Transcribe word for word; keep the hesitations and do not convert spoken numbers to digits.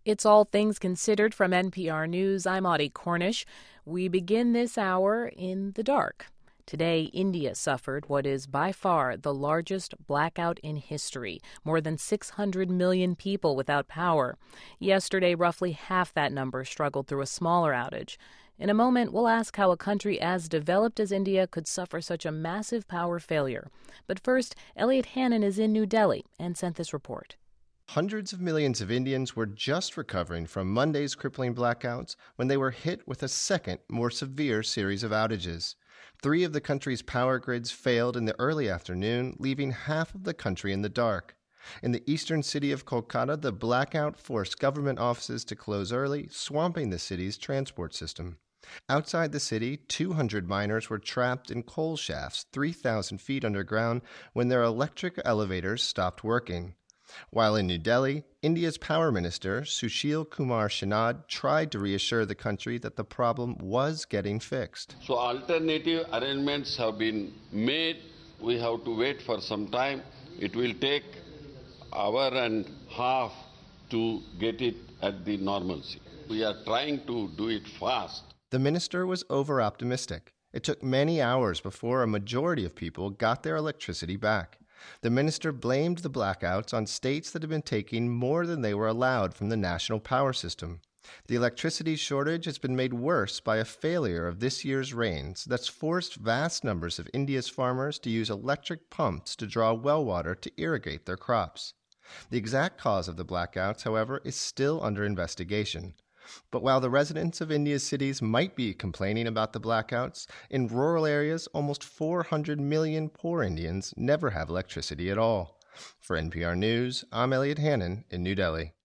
It's All Things Considered from N P R News. I'm Audie Cornish. We begin this hour in the dark. Today, India suffered what is by far the largest blackout in history, more than six hundred million people without power. Yesterday, roughly half that number struggled through a smaller outage. In a moment, we'll ask how a country as developed as India could suffer such a massive power failure. But first, Elliot Hannon is in New Delhi and sent this report. Hundreds of millions of Indians were just recovering from Monday's crippling blackouts when they were hit with a second, more severe series of outages. Three of the country's power grids failed in the early afternoon, leaving half of the country in the dark. In the eastern city of Kolkata, the blackout forced government offices to close early, swamping the city's transport system. Outside the city, two hundred miners were trapped in coal shafts three thousand feet underground when their electric elevators stopped working. While in New Delhi, India's power minister, Sushil Kumar Shinad, tried to reassure the country that the problem was getting fixed. So alternative arrangements have been made. We have to wait for some time. It will take hour and a half to get it at the normalcy. We are trying to do it fast. The minister was over-optimistic. It took many hours before a majority of people got their electricity back. The minister blamed the blackouts on states that had been taking more than they were allowed from the national power system. The electricity shortage has been made worse by a failure of this year's rains that's forced vast numbers of India's farmers to use electric pumps to draw well water to irrigate their crops. The exact cause of the blackouts, however, is still under investigation. But while the residents of India's cities might be complaining about the blackouts, in rural areas, almost four hundred million poor Indians never have electricity at all. For N P R News, I'm Elliot Hannon in New Delhi.